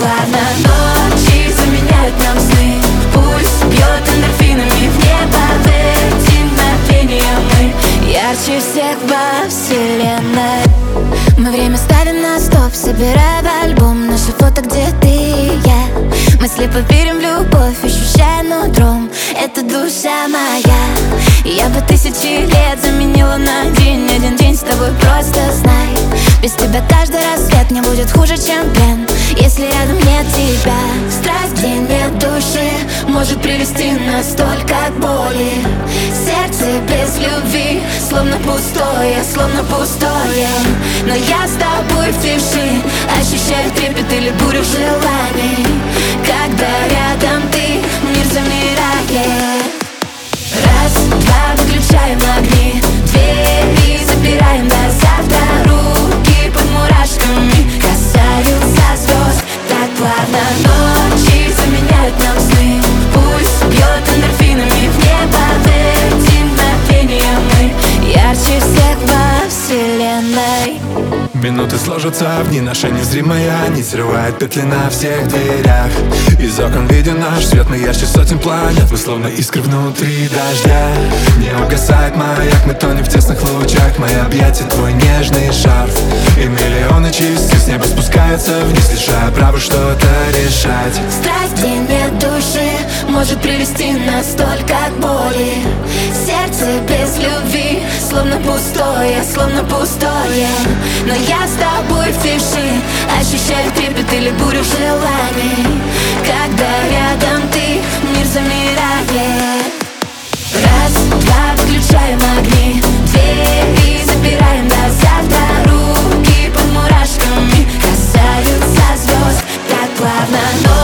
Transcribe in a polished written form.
плавно. Ночи заменяют нам сны, пульс бьет эндорфинами в небо. В эти мгновения мы ярче всех во вселенной. Мы время ставим на стоп, собирая в альбом наши фото, где ты и я. Мы слепо верим в любовь, ощущая нутром, это душа моя. Я бы тысячи лет заменила на день, один день с тобой, просто знай. Без тебя каждый рассвет мне будет хуже, чем плен, если рядом нет тебя. Страсть, где нет души, может привести нас только к боли. Сердце без любви, словно пустое, словно пустое. Но я с тобой в тиши, ощущаю трепет или бурю желаний. Когда рядом ты, мир замирает. Раз, два, выключаем огни, двери запираем до завтра. Руки под мурашками касаются звезд так плавно. Ночи заменяют нам сны, пульс бьет эндорфинами в небо. В эти мгновения мы ярче всех во вселенной. Минуты сложатся в дни, наша незримая нить срывает петли на всех дверях. Из окон виден наш свет, мы ярче сотен планет. Мы словно искры внутри дождя. Не угасает маяк, мы тонем в тесных лучах. Мои объятия, твой нежный шарф. И миллионы частиц с неба спускаются вниз, лишая права что-то решать. Страсть, где нет души, может привести нас только к боли. Сердце без любви, словно пустое, словно пустое. Но я с тобой в тиши, ощущаю трепет или бурю желаний. Когда рядом ты, мир замирает. Раз, два, выключаем огни, двери запираем до завтра. Руки под мурашками касаются звезд так плавно.